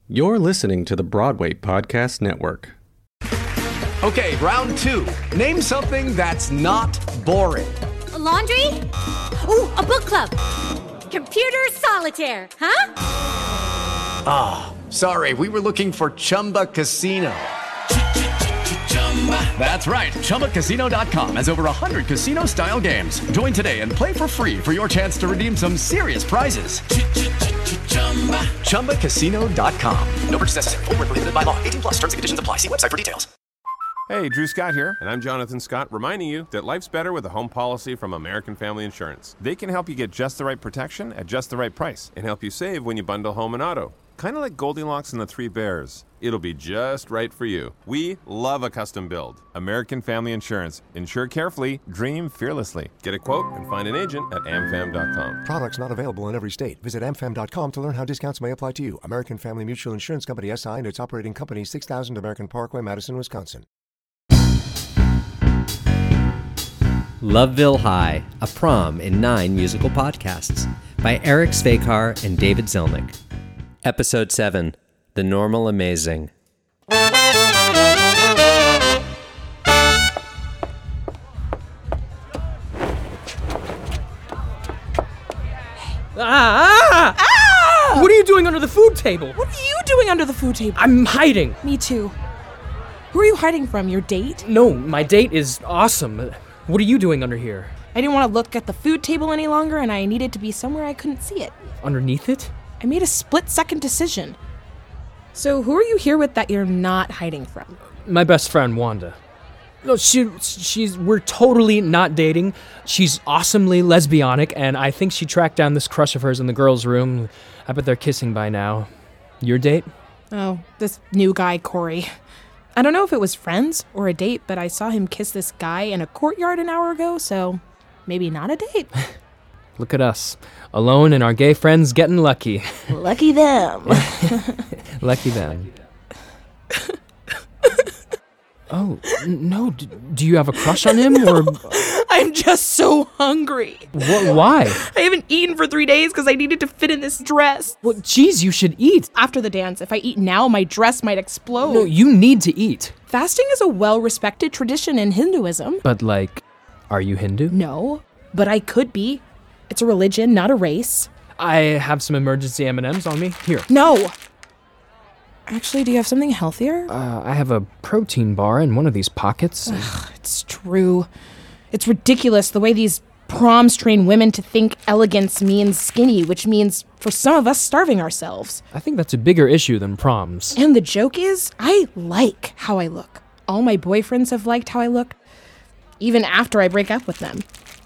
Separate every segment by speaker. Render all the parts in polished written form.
Speaker 1: You're listening to the Broadway Podcast Network.
Speaker 2: Okay, round two. Name something that's not boring.
Speaker 3: A laundry? Ooh, a book club. Computer solitaire, huh?
Speaker 2: Ah, sorry, we were looking for Chumba Casino. That's right, ChumbaCasino.com has over 100 casino-style games. Join today and play for free for your chance to redeem some serious prizes. ChumbaCasino.com. No purchase necessary. Void where prohibited by law. 18 plus. Terms and conditions apply. See website for details.
Speaker 4: Hey, Drew Scott here, and I'm Jonathan Scott, reminding you that life's better with a home policy from American Family Insurance. They can help you get just the right protection at just the right price and help you save when you bundle home and auto. Kind of like Goldilocks and the Three Bears. It'll be just right for you. We love a custom build. American Family Insurance. Insure carefully, dream fearlessly. Get a quote and find an agent at amfam.com.
Speaker 5: Products not available in every state. Visit amfam.com to learn how discounts may apply to you. American Family Mutual Insurance Company, SI, and its operating company, 6000 American Parkway, Madison, Wisconsin.
Speaker 6: Loveville High, a prom in 9 musical podcasts by Eric Svekar and David Zelnick. Episode 7, The Normal Amazing.
Speaker 7: What are you doing under the food table?
Speaker 8: What are you doing under the food table?
Speaker 7: I'm hiding.
Speaker 8: Me too. Who are you hiding from? Your date?
Speaker 7: No, my date is awesome. What are you doing under here?
Speaker 8: I didn't want to look at the food table any longer, and I needed to be somewhere I couldn't see it.
Speaker 7: Underneath it?
Speaker 8: I made a split-second decision. So who are you here with that you're not hiding from?
Speaker 7: My best friend, Wanda. No, we're totally not dating. She's awesomely lesbianic, and I think she tracked down this crush of hers in the girls' room. I bet they're kissing by now. Your date?
Speaker 8: Oh, this new guy, Corey. I don't know if it was friends or a date, but I saw him kiss this guy in a courtyard an hour ago, so maybe not a date.
Speaker 7: Look at us, alone and our gay friends getting lucky.
Speaker 8: Lucky them.
Speaker 7: Lucky them. Oh, no, do you have a crush on him, or...?
Speaker 8: I'm just so hungry.
Speaker 7: Why?
Speaker 8: I haven't eaten for 3 days because I needed to fit in this dress.
Speaker 7: Well, geez, you should eat.
Speaker 8: After the dance, if I eat now, my dress might explode.
Speaker 7: No, you need to eat.
Speaker 8: Fasting is a well-respected tradition in Hinduism.
Speaker 7: But, are you Hindu?
Speaker 8: No, but I could be. It's a religion, not a race.
Speaker 7: I have some emergency M&Ms on me. Here.
Speaker 8: No. Actually, do you have something healthier?
Speaker 7: I have a protein bar in one of these pockets.
Speaker 8: Ugh, it's true. It's ridiculous the way these proms train women to think elegance means skinny, which means, for some of us, starving ourselves.
Speaker 7: I think that's a bigger issue than proms.
Speaker 8: And the joke is, I like how I look. All my boyfriends have liked how I look, even after I break up with them.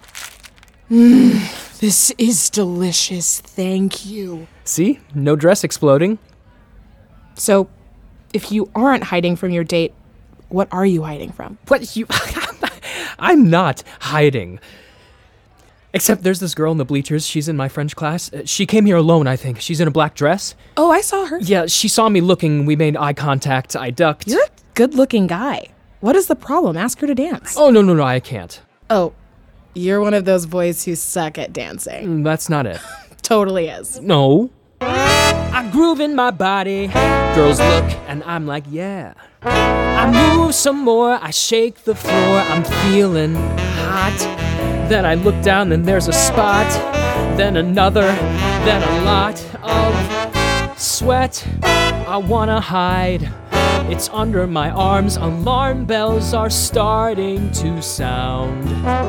Speaker 8: This is delicious, thank you.
Speaker 7: See? No dress exploding.
Speaker 8: So, if you aren't hiding from your date, what are you hiding from?
Speaker 7: What, you... I'm not hiding. Except there's this girl in the bleachers. She's in my French class. She came here alone, I think. She's in a black dress.
Speaker 8: Oh, I saw her.
Speaker 7: Yeah, she saw me looking. We made eye contact. I ducked.
Speaker 8: You're a good-looking guy. What is the problem? Ask her to dance.
Speaker 7: Oh, no, I can't.
Speaker 8: Oh, you're one of those boys who suck at dancing.
Speaker 7: That's not it.
Speaker 8: Totally is.
Speaker 7: No. I groove in my body. Girls look, and I'm like, yeah. I move some more. I shake the floor. I'm feeling hot. Then I look down, and there's a spot. Then another. Then a lot of sweat. I wanna hide. It's under my arms. Alarm bells are starting to sound.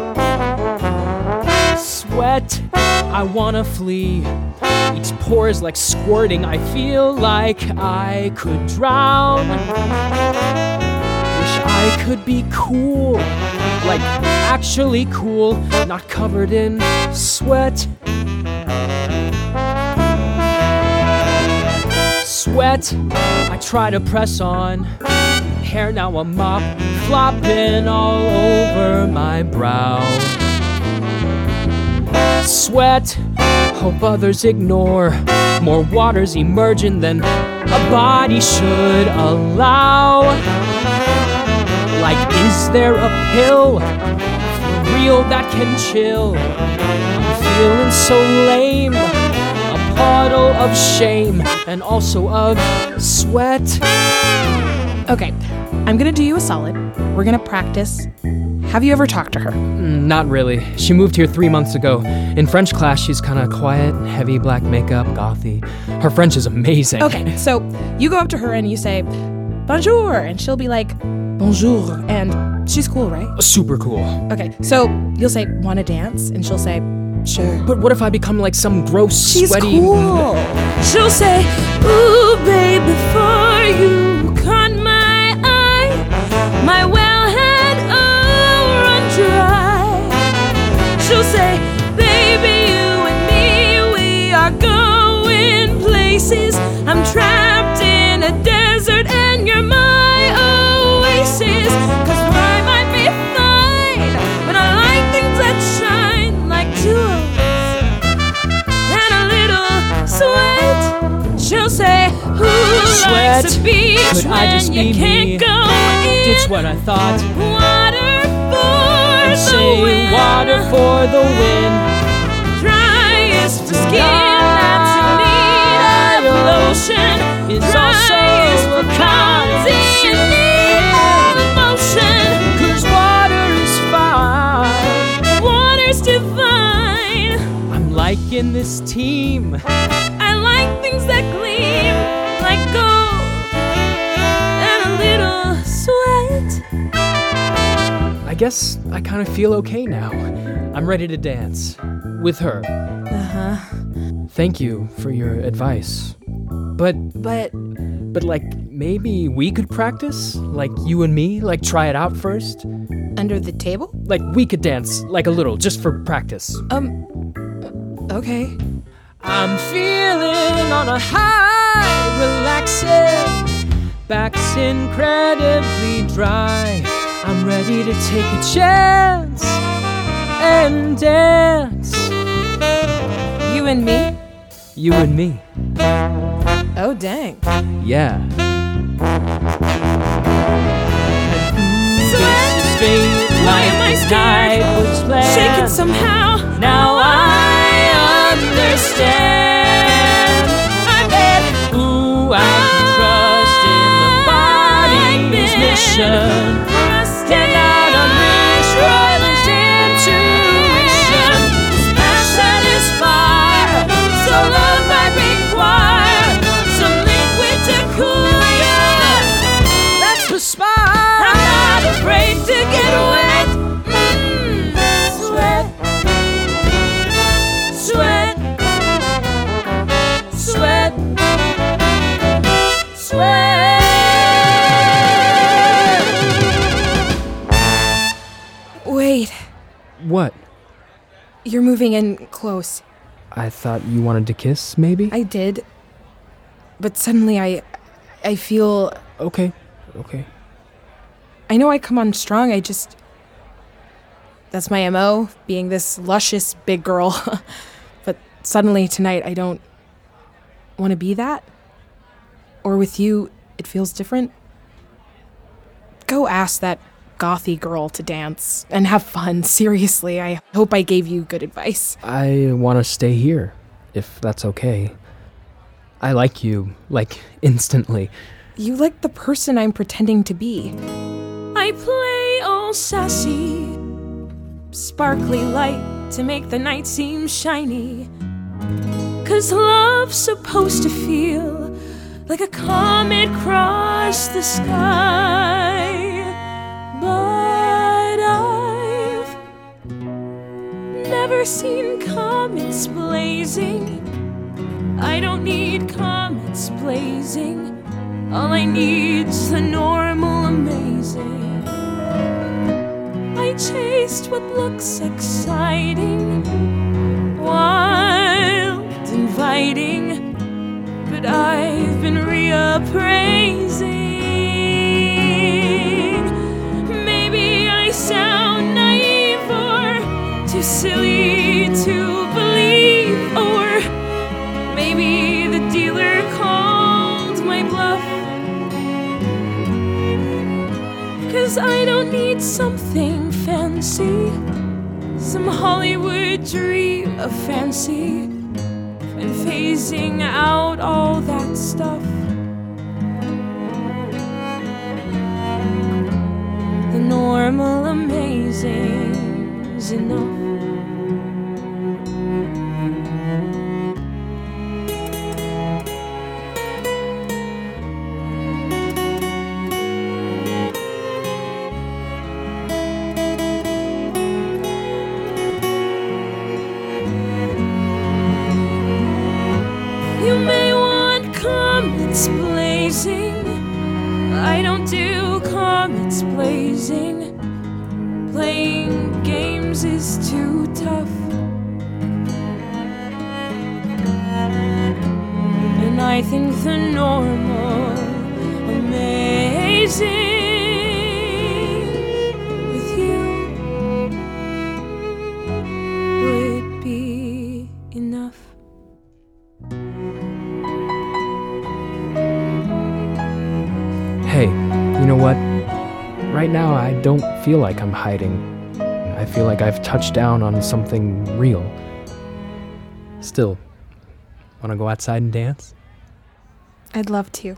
Speaker 7: Sweat. I wanna flee. Each pore is like squirting. I feel like I could drown. Wish I could be cool. Like actually cool. Not covered in sweat. Sweat. I try to press on. Hair now a mop. Flopping all over my brow. Sweat, hope others ignore. More water's emerging than a body should allow. Like, is there a pill for real that can chill? I'm feeling so lame. A puddle of shame and also of sweat.
Speaker 8: Okay, I'm gonna do you a solid. We're gonna practice. Have you ever talked to her?
Speaker 7: Not really. She moved here 3 months ago. In French class, she's kind of quiet, heavy black makeup, gothy. Her French is amazing.
Speaker 8: Okay, so you go up to her and you say, bonjour, and she'll be like, bonjour, and she's cool, right?
Speaker 7: Super cool.
Speaker 8: Okay, so you'll say, wanna dance? And she'll say, sure.
Speaker 7: But what if I become like some gross,
Speaker 8: She's
Speaker 7: sweaty...
Speaker 8: cool. She'll say, ooh, babe, before you caught my eye, my well had run dry. She'll say, baby, you and me, we are going places. I'm trapped in a desert and you're my oasis. 'Cause I might be fine, but I like things that shine like jewels and a little sweat. She'll say, who
Speaker 7: Sweat.
Speaker 8: likes a beach
Speaker 7: Could I
Speaker 8: when
Speaker 7: just
Speaker 8: you
Speaker 7: be
Speaker 8: can't
Speaker 7: me?
Speaker 8: go in?
Speaker 7: Ditch what I thought.
Speaker 8: Water for the
Speaker 7: Say
Speaker 8: wind.
Speaker 7: water for the wind.
Speaker 8: Driest for skin that's in need of lotion.
Speaker 7: Is also
Speaker 8: Driest for
Speaker 7: a
Speaker 8: cons in need of emotion.
Speaker 7: 'Cause water is fine.
Speaker 8: Water's divine.
Speaker 7: I'm liking this team.
Speaker 8: I like things that gleam like gold and a little sweat.
Speaker 7: I guess I kind of feel okay now. I'm ready to dance. With her.
Speaker 8: Uh-huh.
Speaker 7: Thank you for your advice. But like, maybe we could practice? Like you and me? Like try it out first?
Speaker 8: Under the table?
Speaker 7: Like we could dance, like a little, just for practice.
Speaker 8: Okay.
Speaker 7: I'm feeling on a high, relaxing. Back's incredibly dry. I'm ready to take a chance and dance.
Speaker 8: You and me?
Speaker 7: You and me.
Speaker 8: Oh, dang.
Speaker 7: Yeah.
Speaker 8: Why am I scared? Shaken somehow. Now I understand. I bet.
Speaker 7: Ooh, I can trust in the body's mission.
Speaker 8: Stand out on this Roland's intuition. Passion is fire, so love might require some liquid to cool ya. Let's perspire. I'm not afraid to get wet. Sweat, sweat, sweat, sweat. Wait,
Speaker 7: What?
Speaker 8: you're moving in close.
Speaker 7: I thought you wanted to kiss, maybe?
Speaker 8: I did, but suddenly I feel.
Speaker 7: Okay.
Speaker 8: I know I come on strong. That's my MO, being this luscious big girl. But suddenly tonight I don't want to be that. Or with you, it feels different. Go ask that gothy girl to dance and have fun. Seriously, I hope I gave you good advice.
Speaker 7: I want to stay here, if that's okay. I like you, like, instantly.
Speaker 8: You like the person I'm pretending to be. I play all sassy, sparkly light to make the night seem shiny. 'Cause love's supposed to feel like a comet cross the sky. But I've never seen comets blazing. I don't need comets blazing. All I need's the normal amazing. I chased what looks exciting, wild, inviting, but I've been reappraising. Maybe I sound naive or too silly to believe, or maybe the dealer called my bluff. 'Cause I don't need something fancy, some Hollywood dream of fancy. And phasing out all that stuff. The normal amazing's enough. You may want comets blazing. I don't do comets blazing. Playing games is too tough. And I think the normal amazing with you would be enough.
Speaker 7: Hey, you know what? Right now, I don't feel like I'm hiding. I feel like I've touched down on something real. Still, wanna go outside and dance?
Speaker 9: I'd love to.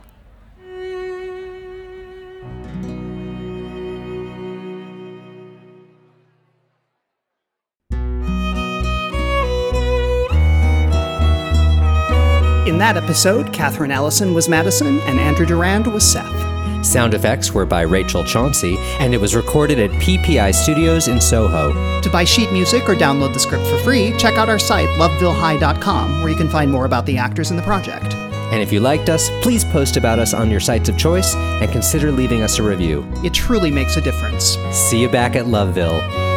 Speaker 10: In that episode, Catherine Ellison was Madison and Andrew Durand was Seth.
Speaker 6: Sound effects were by Rachel Chauncey, and it was recorded at PPI Studios in Soho.
Speaker 10: To buy sheet music or download the script for free, check out our site, lovevillehigh.com, where you can find more about the actors in the project.
Speaker 6: And if you liked us, please post about us on your sites of choice and consider leaving us a review.
Speaker 10: It truly makes a difference.
Speaker 6: See you back at Loveville.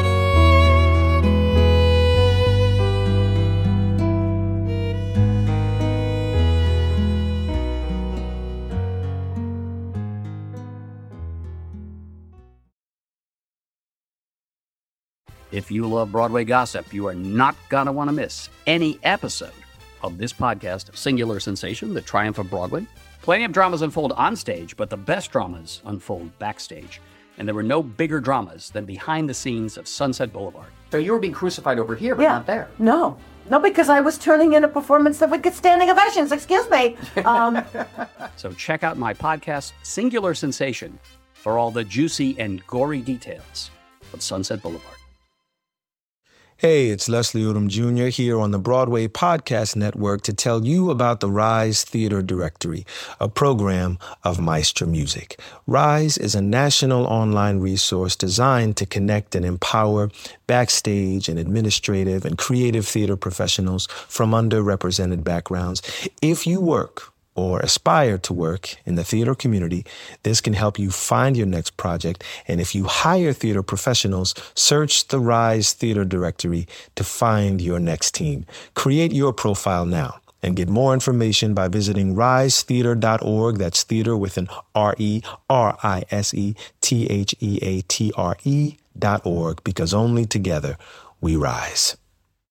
Speaker 11: If you love Broadway gossip, you are not going to want to miss any episode of this podcast, Singular Sensation, The Triumph of Broadway. Plenty of dramas unfold on stage, but the best dramas unfold backstage. And there were no bigger dramas than behind the scenes of Sunset Boulevard.
Speaker 12: So you were being crucified over here, but not there.
Speaker 13: No, because I was turning in a performance that would get standing ovations. Excuse me.
Speaker 11: So check out my podcast, Singular Sensation, for all the juicy and gory details of Sunset Boulevard.
Speaker 14: Hey, it's Leslie Odom Jr. here on the Broadway Podcast Network to tell you about the Rise Theater Directory, a program of Maestro Music. Rise is a national online resource designed to connect and empower backstage and administrative and creative theater professionals from underrepresented backgrounds. If you work or aspire to work in the theater community, this can help you find your next project. And if you hire theater professionals, search the Rise Theater Directory to find your next team. Create your profile now and get more information by visiting risetheater.org. That's theater with an RERISETHEATRE.org, because only together we rise.